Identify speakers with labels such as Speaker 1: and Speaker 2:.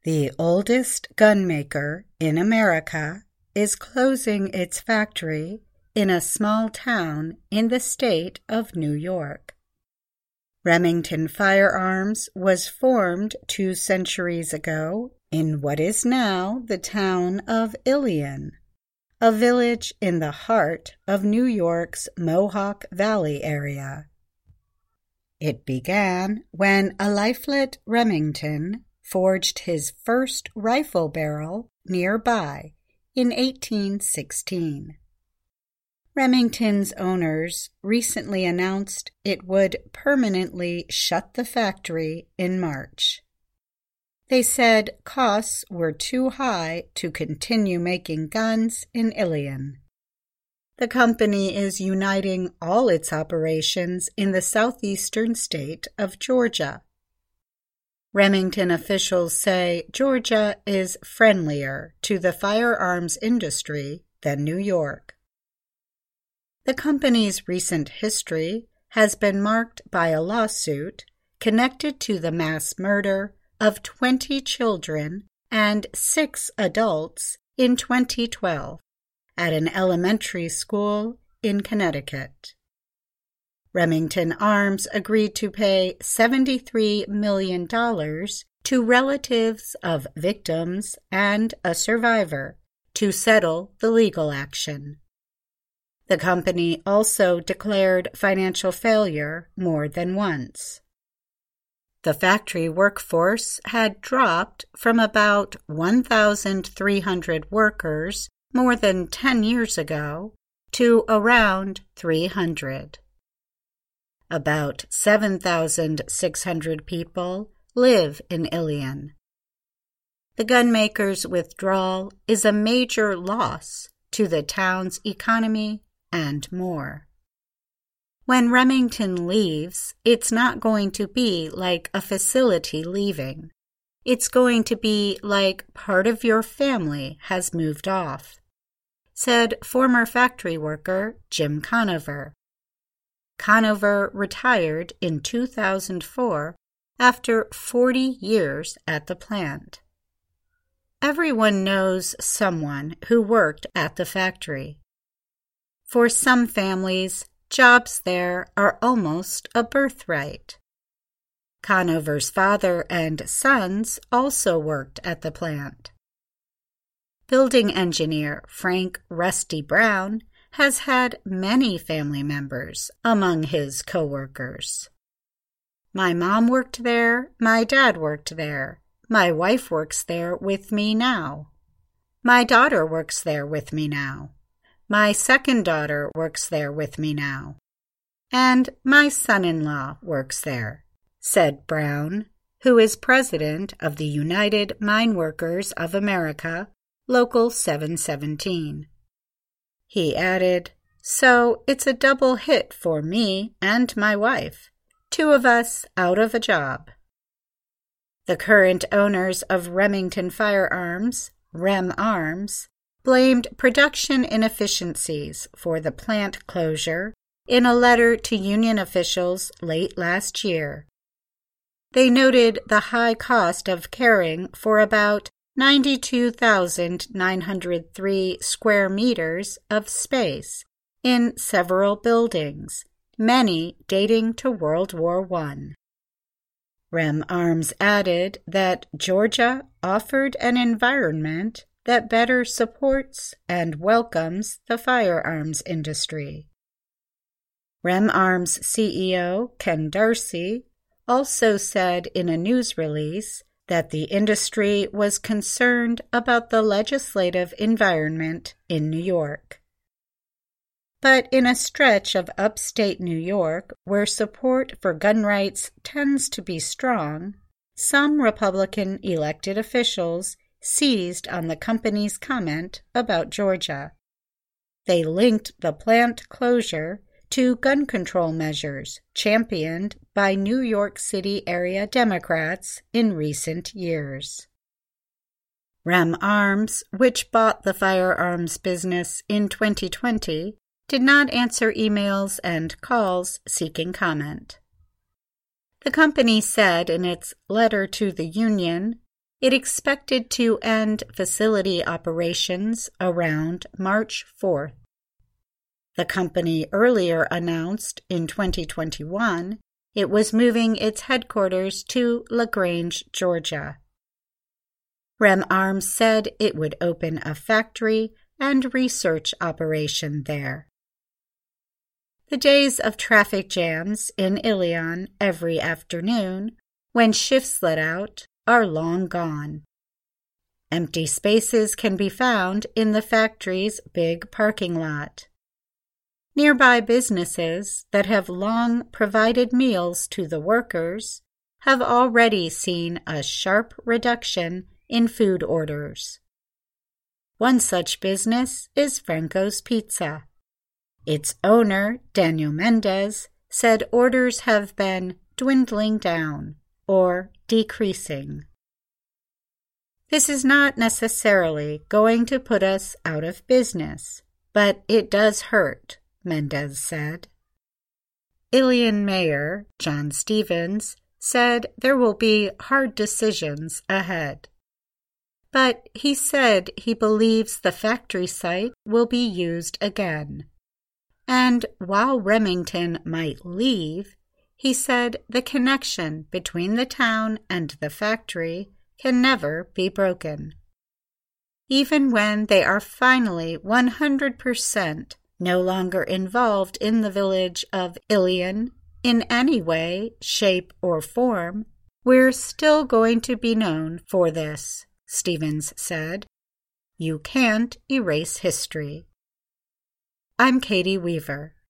Speaker 1: The oldest gunmaker in America is closing its factory in a small town in the state of New York. Remington Firearms was formed 2 centuries ago in what is now the town of Ilion, a village in the heart of New York's Mohawk Valley area. It began when Eliphalet Remington forged his first rifle barrel nearby in 1816. Remington's owners recently announced it would permanently shut the factory in March. They said costs were too high to continue making guns in Ilion. The company is uniting all its operations in the southeastern state of Georgia. Remington officials say Georgia is friendlier to the firearms industry than New York. The company's recent history has been marked by a lawsuit connected to the mass murder of 20 children and 6 adults in 2012 at an elementary school in Connecticut. Remington Arms agreed to pay $73 million to relatives of victims and a survivor to settle the legal action. The company also declared financial failure more than once. The factory workforce had dropped from about 1,300 workers more than 10 years ago to around 300. About 7,600 people live in Ilion. The gunmaker's withdrawal is a major loss to the town's economy and more. When Remington leaves, it's not going to be like a facility leaving. It's going to be like part of your family has moved off, said former factory worker Jim Conover. Conover retired in 2004 after 40 years at the plant. Everyone knows someone who worked at the factory. For some families, jobs there are almost a birthright. Conover's father and sons also worked at the plant. Building engineer Frank Rusty Brown has had many family members among his co-workers. My mom worked there, my dad worked there, my wife works there with me now. My daughter works there with me now. My second daughter works there with me now. And my son-in-law works there, said Brown, who is president of the United Mine Workers of America, Local 717. He added, "So it's a double hit for me and my wife, 2 of us out of a job." The current owners of Remington Firearms, Rem Arms, blamed production inefficiencies for the plant closure in a letter to union officials late last year. They noted the high cost of caring for about 92,903 square meters of space in several buildings, many dating to World War I. Rem Arms added that Georgia offered an environment that better supports and welcomes the firearms industry. Rem Arms CEO Ken Darcy also said in a news release that the industry was concerned about the legislative environment in New York. But in a stretch of upstate New York where support for gun rights tends to be strong, some Republican elected officials seized on the company's comment about Georgia. They linked the plant closure to gun control measures championed by New York City area Democrats in recent years. Rem Arms, which bought the firearms business in 2020, did not answer emails and calls seeking comment. The company said in its letter to the union, It expected to end facility operations around March 4th. The company earlier announced in 2021 it was moving its headquarters to LaGrange, Georgia. Rem Arms said it would open a factory and research operation there. The days of traffic jams in Ilion every afternoon, when shifts let out, are long gone. Empty spaces can be found in the factory's big parking lot. Nearby businesses that have long provided meals to the workers have already seen a sharp reduction in food orders. One such business is Franco's Pizza. Its owner, Daniel Mendez, said orders have been dwindling down or decreasing. This is not necessarily going to put us out of business, but it does hurt, Mendez said. Ilion Mayor John Stevens said there will be hard decisions ahead. But he said he believes the factory site will be used again. And while Remington might leave, he said the connection between the town and the factory can never be broken. Even when they are finally 100% no longer involved in the village of Ilion in any way, shape, or form, we're still going to be known for this, Stevens said. You can't erase history. I'm Katie Weaver.